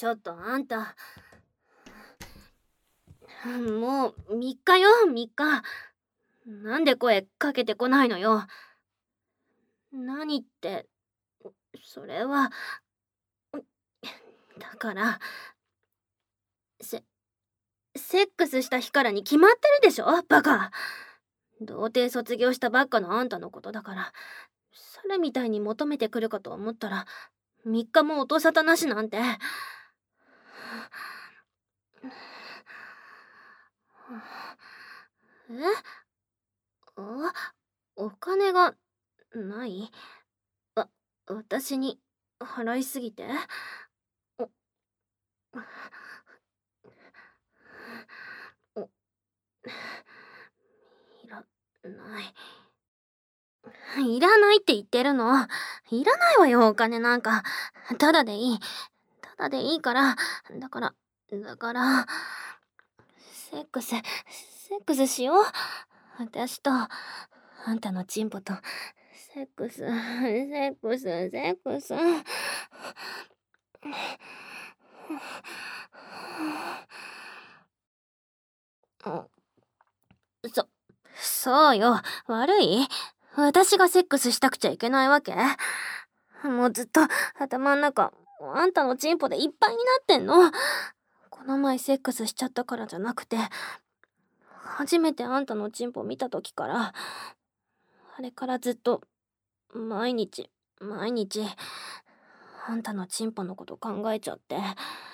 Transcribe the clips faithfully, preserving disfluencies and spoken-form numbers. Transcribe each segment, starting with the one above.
ちょっとあんた、もうみっかよ、みっか。なんで声かけてこないのよ。何って、それは、だから、せ、セックスした日からに決まってるでしょ、バカ。童貞卒業したばっかのあんたのことだから、猿みたいに求めてくるかと思ったら、みっかも音沙汰なしなんて。え？あ、お金がない？わ、私に払いすぎて？お、お、いらない。いらないって言ってるの。いらないわよ、お金なんか。ただでいい。ただでいいから。だから、だから、セックス、セックスしよう。私と、あんたのチンポと、セックス、セックス、セックス。そ、そうよ。悪い？私がセックスしたくちゃいけないわけ？もうずっと頭ん中、あんたのチンポでいっぱいになってんの。この前セックスしちゃったからじゃなくて、初めてあんたのチンポ見た時から、あれからずっと、毎日、毎日、あんたのチンポのこと考えちゃって。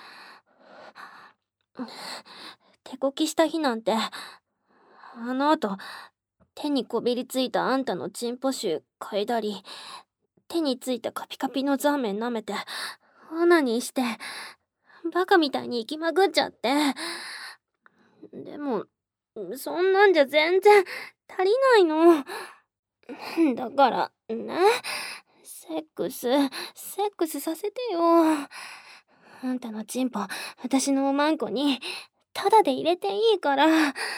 手こきした日なんて、あの後、手にこびりついたあんたのチンポ臭嗅いだり、手についたカピカピのザーメン舐めて、オナニーして、バカみたいに息まぐっちゃって。でも、そんなんじゃ全然足りないの。だから、ね、セックス、セックスさせてよ。あんたのチンポ、私のおまんこに、タダで入れていいから。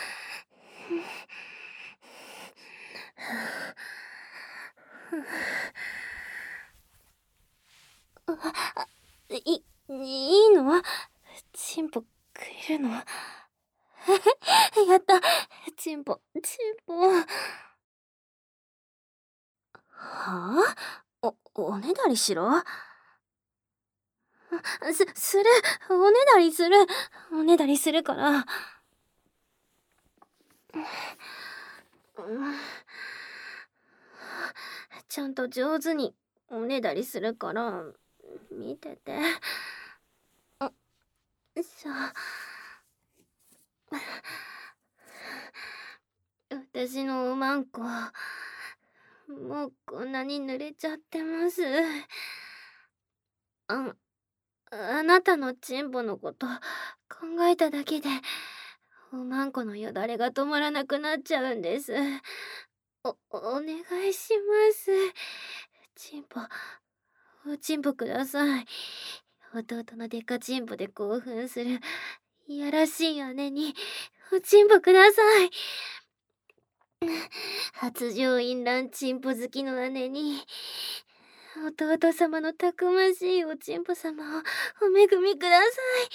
い、いいの？チンポくれるの？やった！チンポ、チンポ。はあ？お、おねだりしろ？す、する。おねだりする。おねだりするから。ちゃんと上手におねだりするから、見てて。あ、さあ。私のおまんこ、もうこんなに濡れちゃってます。あ、あなたのチンポのこと考えただけで、おまんこのよだれが止まらなくなっちゃうんです。お、お願いします。チンポ、おチンポください。弟のデカチンポで興奮する、いやらしい姉に、おチンポください。初上院乱チンポ好きの姉に、弟様のたくましいおちんぽ様をお恵みください。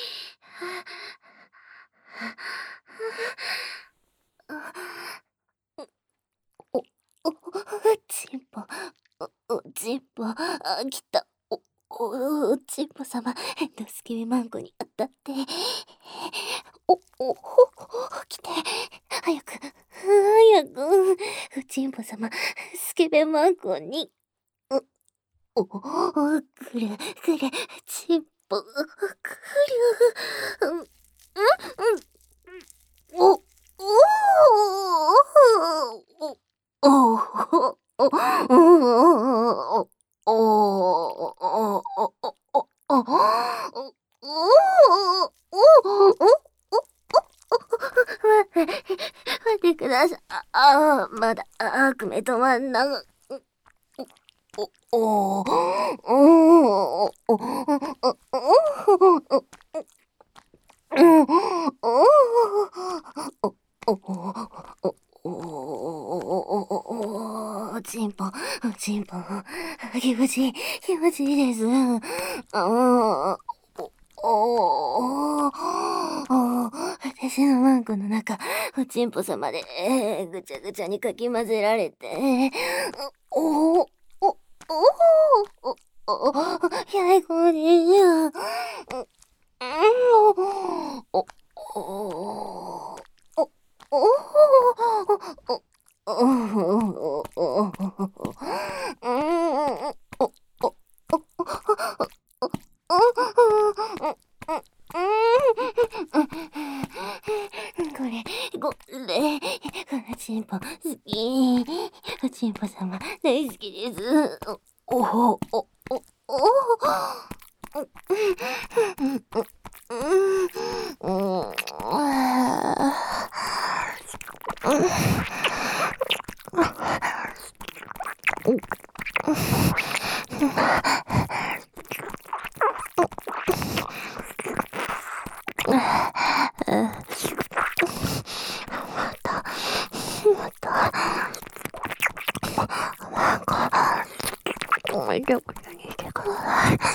お、お、ちんぽ、お、おちんぽ、あ、来た。お、お、おちんぽ様、ドスケベマンコに当たって。お、お、ほ、来て。早く、早く。おちんぽ様、スケベマンコに。お、お、くる、くる、ちんぽ、くる。うん、うん、お、お、お、お、お、待ってください。ああ、まだ悪夢止まんな。お、お、お、お、お、おちんぽ、ちんぽ、気持ちいい、気持ちいいです。ああ、お、 おお、私のマンコの中、おちんぽ様で、えー、ぐちゃぐちゃにかき混ぜられて、おお、お、おお、お、お、最高ですよ。お、お、お、お、お、お、お、これ、これ、このチンポ好き。おチンポ様大好きです。お、お、お、お、お、めちゃくちゃにしてください。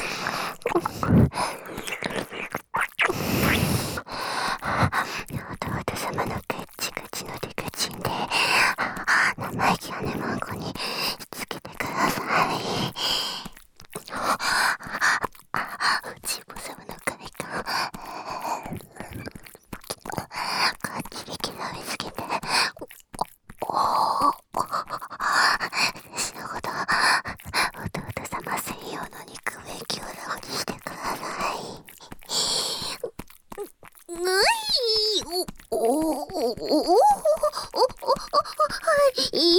弟様のガチガチのデカチンで生意気なねマンコにつけてください。おちんぽ様の快感ガッチリ刻みつけて、おお、私のこと弟様専用の肉名強打にしてください。うい、お、お、お、お、お、はい、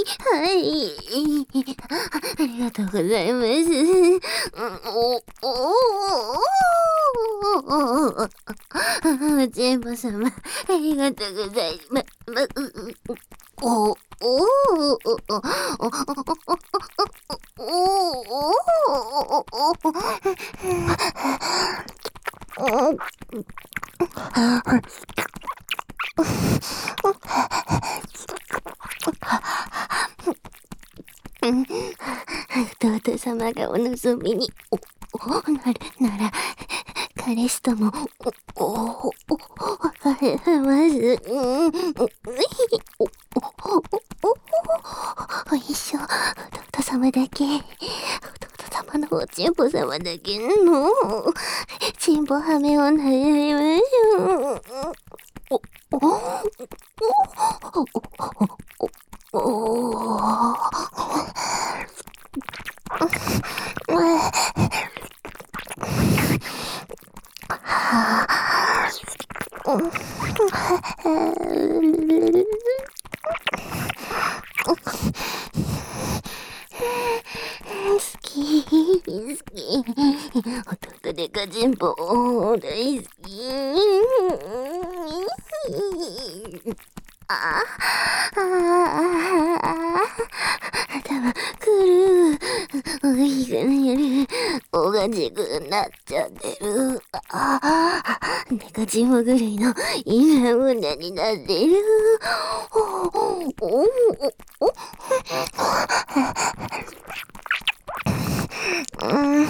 はい、ありがとうございます。お、お、お、お、チンポ様、ありがとうございます。お、お、お、お、お、弟様がお望みにおおなるなら彼氏ともおおお別れます。うん、おおお一生弟様だけ弟様のおちんぽ様だけのちんぽはめを悩みましょう。おおおおお好き好き弟でかちんぽ大好き。ああ頭くるおいしくなるおがちくなっちゃってる。ああでかちんぽぐらいの今胸になってる。おおおおうん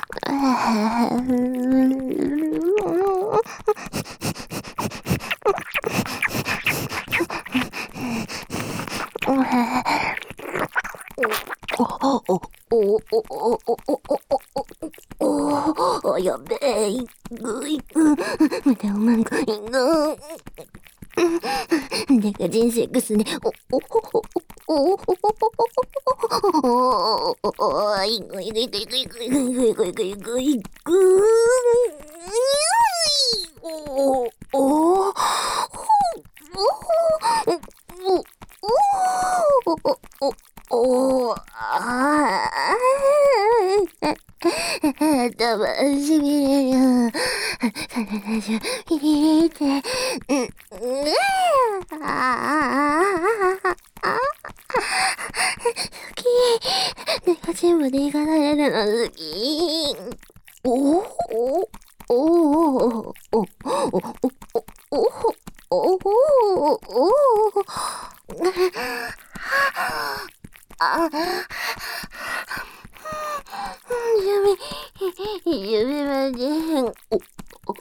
おおおおおおおやべえぐいぐまたおまんこいぐでか人生くすねおおおおおおおいぐいぐいぐいぐいぐいぐいぐいぐいぐいぐいぐおおおおあ頭しびれる体中ピリってうんあ好きでかちんぽでいかされるの好き。おおおおおおおおおあ夢夢までお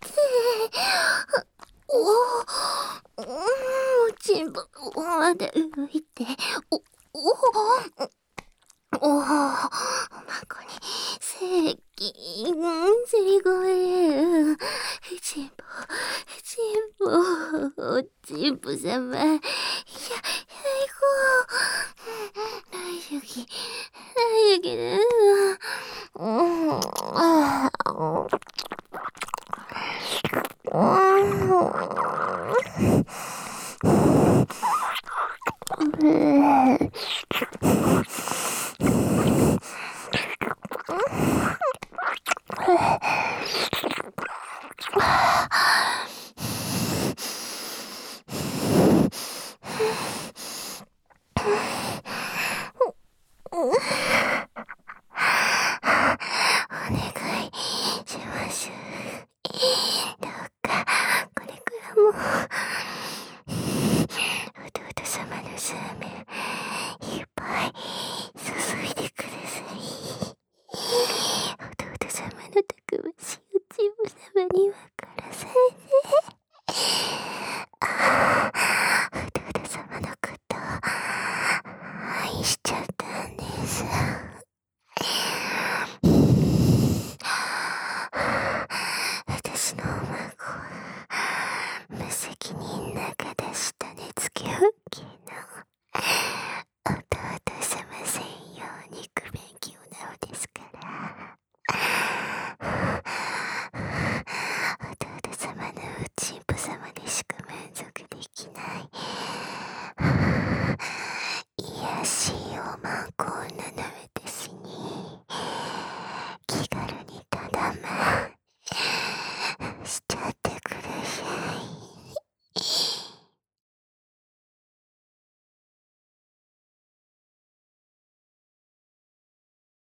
おお、チンポまで動いて、お、おお、おお、まこに、せき、せりごえ、チンポ、チンポ、おチンポさま、や、やいこ、大好き、大好きだ、うん、ああ、